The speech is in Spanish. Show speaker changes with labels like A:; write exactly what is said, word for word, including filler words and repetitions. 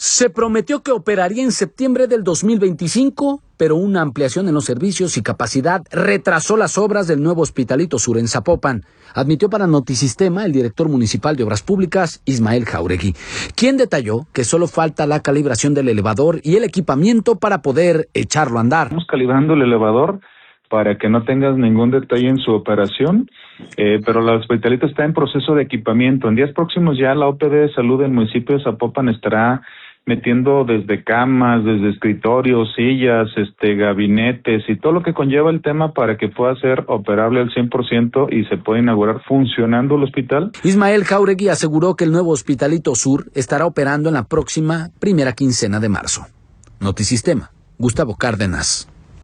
A: Se prometió que operaría en septiembre del dos mil veinticinco, pero una ampliación en los servicios y capacidad retrasó las obras del nuevo Hospitalito Sur en Zapopan, admitió para Notisistema el director municipal de Obras Públicas, Ismael Jáuregui, quien detalló que solo falta la calibración del elevador y el equipamiento para poder echarlo a andar.
B: Estamos calibrando el elevador para que no tengas ningún detalle en su operación, eh, pero el hospitalito está en proceso de equipamiento. En días próximos ya la O P D de salud del municipio de Zapopan estará metiendo desde camas, desde escritorios, sillas, este, gabinetes y todo lo que conlleva el tema para que pueda ser operable al cien por ciento y se pueda inaugurar funcionando el hospital.
A: Ismael Jáuregui aseguró que el nuevo Hospitalito Sur estará operando en la próxima primera quincena de marzo. Notisistema, Gustavo Cárdenas.